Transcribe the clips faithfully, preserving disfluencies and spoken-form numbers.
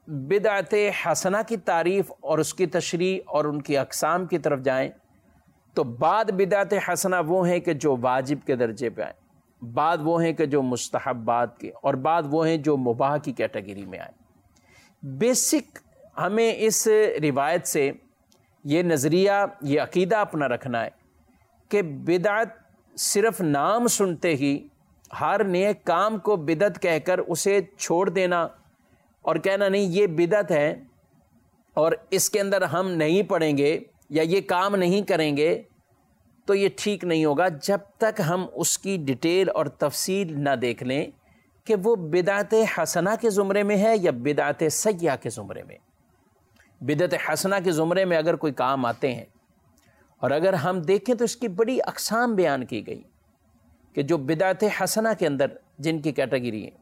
بدعت حسنہ کی تعریف اور اس کی تشریح اور ان کی اقسام کی طرف جائیں تو بعد بدعت حسنہ وہ ہیں کہ جو واجب کے درجے پہ آئیں، بعد وہ ہیں کہ جو مستحبات کے، اور بعد وہ ہیں جو مباح کی کیٹیگری میں آئیں۔ بیسک ہمیں اس روایت سے یہ نظریہ، یہ عقیدہ اپنا رکھنا ہے کہ بدعت صرف نام سنتے ہی ہر نیک کام کو بدعت کہہ کر اسے چھوڑ دینا اور کہنا نہیں یہ بدعت ہے اور اس کے اندر ہم نہیں پڑھیں گے یا یہ کام نہیں کریں گے، تو یہ ٹھیک نہیں ہوگا جب تک ہم اس کی ڈیٹیل اور تفصیل نہ دیکھ لیں کہ وہ بدعت حسنہ کے زمرے میں ہے یا بدعت سیئہ کے زمرے میں۔ بدعت حسنہ کے زمرے میں اگر کوئی کام آتے ہیں اور اگر ہم دیکھیں تو اس کی بڑی اقسام بیان کی گئی کہ جو بدعت حسنہ کے اندر جن کی کیٹیگری ہے،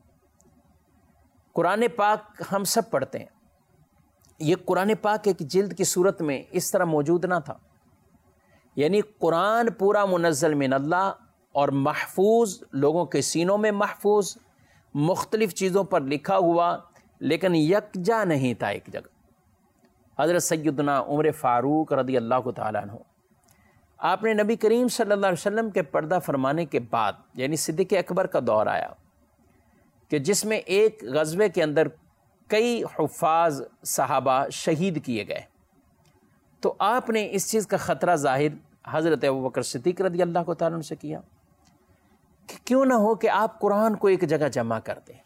قرآن پاک ہم سب پڑھتے ہیں، یہ قرآن پاک ایک جلد کی صورت میں اس طرح موجود نہ تھا، یعنی قرآن پورا منزل من اللہ اور محفوظ، لوگوں کے سینوں میں محفوظ، مختلف چیزوں پر لکھا ہوا، لیکن یکجا نہیں تھا ایک جگہ۔ حضرت سیدنا عمر فاروق رضی اللہ تعالیٰ عنہ، آپ نے نبی کریم صلی اللہ علیہ وسلم کے پردہ فرمانے کے بعد یعنی صدیق اکبر کا دور آیا کہ جس میں ایک غزوے کے اندر کئی حفاظ صحابہ شہید کیے گئے، تو آپ نے اس چیز کا خطرہ ظاہر حضرت ابوبکر صدیق رضی اللہ تعالیٰ عنہ سے کیا کہ کیوں نہ ہو کہ آپ قرآن کو ایک جگہ جمع کر دیں،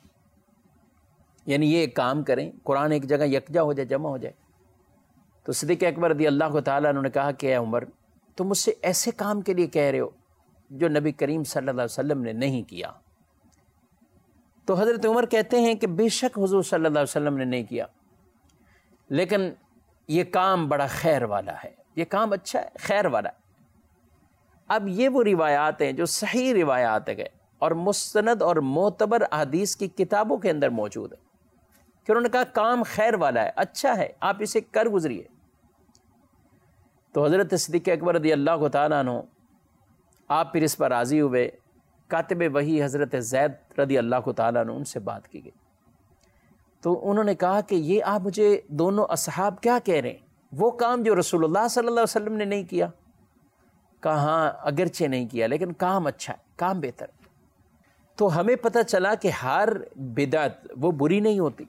یعنی یہ ایک کام کریں، قرآن ایک جگہ یکجا ہو جائے، جمع ہو جائے۔ تو صدیق اکبر رضی اللہ تعالیٰ عنہ نے کہا کہ اے عمر، تم مجھ سے ایسے کام کے لیے کہہ رہے ہو جو نبی کریم صلی اللہ علیہ وسلم نے نہیں کیا؟ تو حضرت عمر کہتے ہیں کہ بے شک حضور صلی اللہ علیہ وسلم نے نہیں کیا، لیکن یہ کام بڑا خیر والا ہے، یہ کام اچھا ہے، خیر والا ہے۔ اب یہ وہ روایات ہیں جو صحیح روایات ہیں اور مستند اور معتبر احادیث کی کتابوں کے اندر موجود ہیں کہ انہوں نے کہا کام خیر والا ہے، اچھا ہے، آپ اسے کر گزریے۔ تو حضرت صدیق اکبر رضی اللہ تعالیٰ عنہ آپ پھر اس پر راضی ہوئے۔ کاتب وحی حضرت زید رضی اللہ تعالیٰ عنہ ان سے بات کی گئی، تو انہوں نے کہا کہ یہ آپ مجھے دونوں اصحاب کیا کہہ رہے ہیں، وہ کام جو رسول اللہ صلی اللہ علیہ وسلم نے نہیں کیا؟ کہا ہاں اگرچہ نہیں کیا لیکن کام اچھا ہے، کام بہتر ہے۔ تو ہمیں پتہ چلا کہ ہر بدعت وہ بری نہیں ہوتی،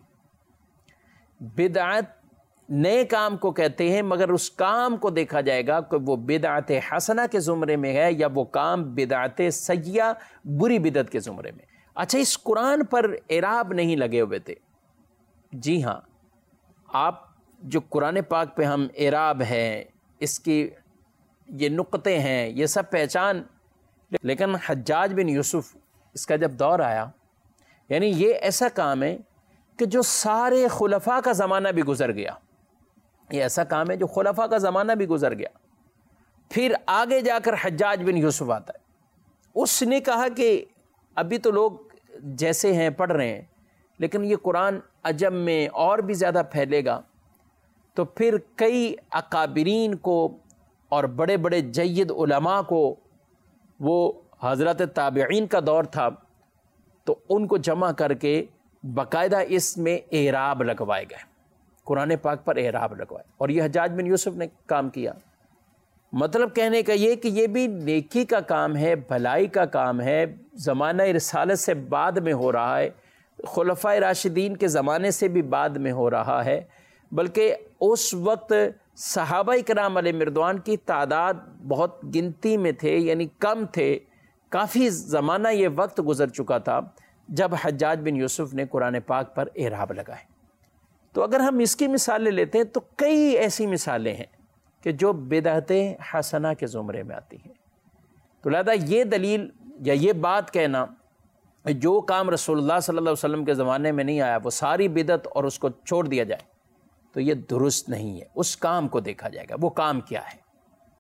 بدعت نئے کام کو کہتے ہیں، مگر اس کام کو دیکھا جائے گا کہ وہ بدعت حسنہ کے زمرے میں ہے یا وہ کام بدعت سیئہ بری بدعت کے زمرے میں۔ اچھا، اس قرآن پر اعراب نہیں لگے ہوئے تھے؟ جی ہاں، آپ جو قرآن پاک پہ ہم اعراب ہے، اس کی یہ نقطے ہیں، یہ سب پہچان، لیکن حجاج بن یوسف اس کا جب دور آیا، یعنی یہ ایسا کام ہے کہ جو سارے خلفاء کا زمانہ بھی گزر گیا، یہ ایسا کام ہے جو خلفاء کا زمانہ بھی گزر گیا، پھر آگے جا کر حجاج بن یوسف آتا ہے، اس نے کہا کہ ابھی تو لوگ جیسے ہیں پڑھ رہے ہیں، لیکن یہ قرآن عجم میں اور بھی زیادہ پھیلے گا، تو پھر کئی اکابرین کو اور بڑے بڑے جید علماء کو، وہ حضرت تابعین کا دور تھا، تو ان کو جمع کر کے باقاعدہ اس میں اعراب لگوائے گئے، قرآن پاک پر اعراب لگوائے، اور یہ حجاج بن یوسف نے کام کیا۔ مطلب کہنے کا یہ کہ یہ بھی نیکی کا کام ہے، بھلائی کا کام ہے، زمانہ رسالت سے بعد میں ہو رہا ہے، خلفاء راشدین کے زمانے سے بھی بعد میں ہو رہا ہے، بلکہ اس وقت صحابہ کرام علیہ مردوان کی تعداد بہت گنتی میں تھے، یعنی کم تھے، کافی زمانہ یہ وقت گزر چکا تھا جب حجاج بن یوسف نے قرآن پاک پر اعراب لگائے۔ تو اگر ہم اس کی مثالیں لیتے ہیں تو کئی ایسی مثالیں ہیں کہ جو بدعت حسنہ کے زمرے میں آتی ہیں۔ تو لہذا یہ دلیل یا یہ بات کہنا جو کام رسول اللہ صلی اللہ علیہ وسلم کے زمانے میں نہیں آیا وہ ساری بدعت اور اس کو چھوڑ دیا جائے، تو یہ درست نہیں ہے، اس کام کو دیکھا جائے گا وہ کام کیا ہے۔